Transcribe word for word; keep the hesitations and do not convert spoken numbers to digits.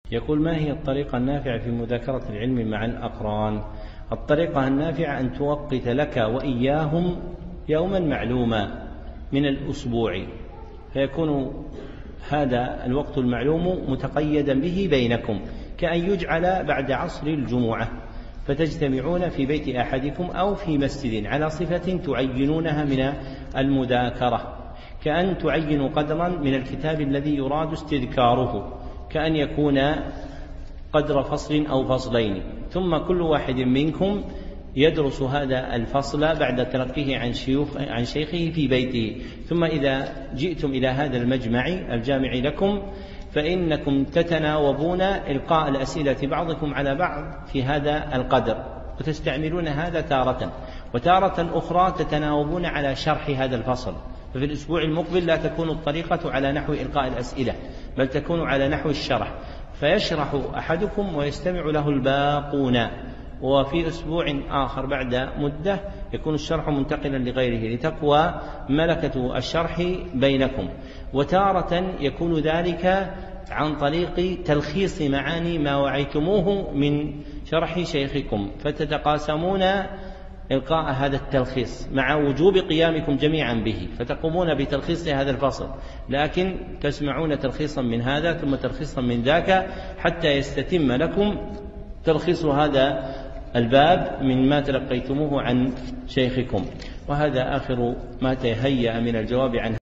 يقول: ما هي الطريقة النافعة في مذاكرة العلم مع الأقران؟ الطريقة النافعة أن توقت لك وإياهم يوما معلوما من الأسبوع، فيكون هذا الوقت المعلوم متقيدا به بينكم، كأن يجعل بعد عصر الجمعة فتجتمعون في بيت أحدكم أو في مسجد على صفة تعينونها من المذاكرة، كأن تعينوا قدرا من الكتاب الذي يراد استذكاره، كأن يكون قدر فصل أو فصلين، ثم كل واحد منكم يدرس هذا الفصل بعد تلقيه عن, شيوخ عن شيخه في بيته. ثم إذا جئتم إلى هذا المجمع الجامع لكم فإنكم تتناوبون إلقاء الأسئلة بعضكم على بعض في هذا القدر، وتستعملون هذا تارة، وتارة أخرى تتناوبون على شرح هذا الفصل. ففي الأسبوع المقبل لا تكون الطريقة على نحو إلقاء الأسئلة، بل تكون على نحو الشرح، فيشرح أحدكم ويستمع له الباقون. وفي أسبوع آخر بعد مدة يكون الشرح منتقلا لغيره لتقوى ملكة الشرح بينكم. وتارة يكون ذلك عن طريق تلخيص معاني ما وعيتموه من شرح شيخكم، فتتقاسمون إلقاء هذا التلخيص مع وجوب قيامكم جميعا به، فتقومون بتلخيص هذا الفصل، لكن تسمعون تلخيصا من هذا ثم تلخيصا من ذاك حتى يستتم لكم تلخيص هذا الباب من ما تلقيتموه عن شيخكم. وهذا آخر ما تهيأ من الجواب عن